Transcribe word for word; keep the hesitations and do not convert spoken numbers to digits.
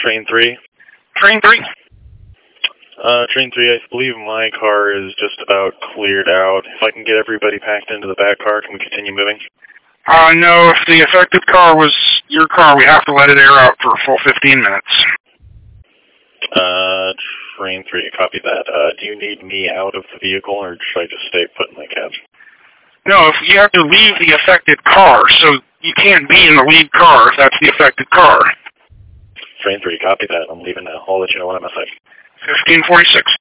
Train three. Train three. Uh, Train three, I believe my car is just about cleared out. If I can get everybody packed into the back car, can we continue moving? Uh, no, if the affected car was your car, we have to let it air out for a full fifteen minutes. Uh, Train three, copy that. Uh, do you need me out of the vehicle, or should I just stay put in my cab? No, if you have to leave the affected car, so you can't be in the lead car if that's the affected car. Train three, copy that. I'm leaving now. I'll let you know when I'm outside. fifteen forty-six.